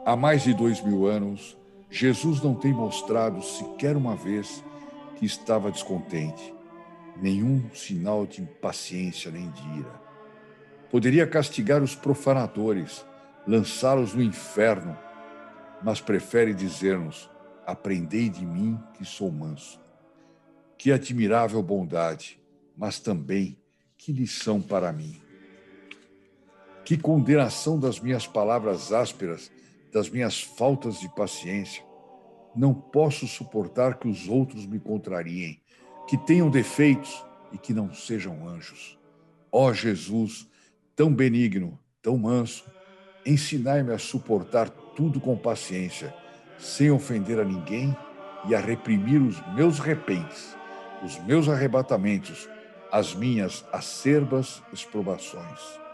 Há mais de 2000 anos, Jesus não tem mostrado sequer uma vez que estava descontente, nenhum sinal de impaciência nem de ira. Poderia castigar os profanadores, lançá-los no inferno, mas prefere dizer-nos: aprendei de mim que sou manso. Que admirável bondade, mas também que lição para mim. Que condenação das minhas palavras ásperas, das minhas faltas de paciência. Não posso suportar que os outros me contrariem, que tenham defeitos e que não sejam anjos. Ó Jesus, tão benigno, tão manso, ensinai-me a suportar tudo com paciência, sem ofender a ninguém e a reprimir os meus repentes, os meus arrebatamentos, as minhas acerbas exprobações.